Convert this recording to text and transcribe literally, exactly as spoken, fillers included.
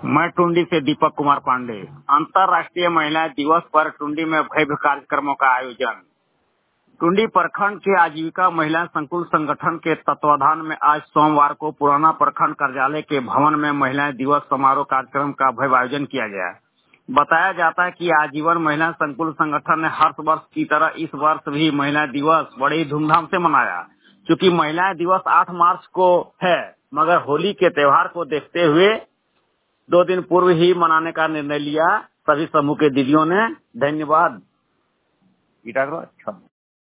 मैं टुंडी से दीपक कुमार पांडे। अंतर्राष्ट्रीय महिला दिवस पर टुंडी में भव्य कार्यक्रमों का आयोजन। टुंडी प्रखंड के आजीविका महिला संकुल संगठन के तत्वाधान में आज सोमवार को पुराना प्रखंड कार्यालय के भवन में महिला दिवस समारोह कार्यक्रम का भव्य आयोजन किया गया। बताया जाता है कि आजीवन महिला संकुल संगठन ने हर वर्ष की तरह इस वर्ष भी महिला दिवस बड़ी धूमधाम से मनाया। क्योंकि महिला दिवस आठ मार्च को है, मगर होली के त्योहार को देखते हुए दो दिन पूर्व ही मनाने का निर्णय लिया सभी समूह के दीदियों ने। धन्यवाद। अच्छा।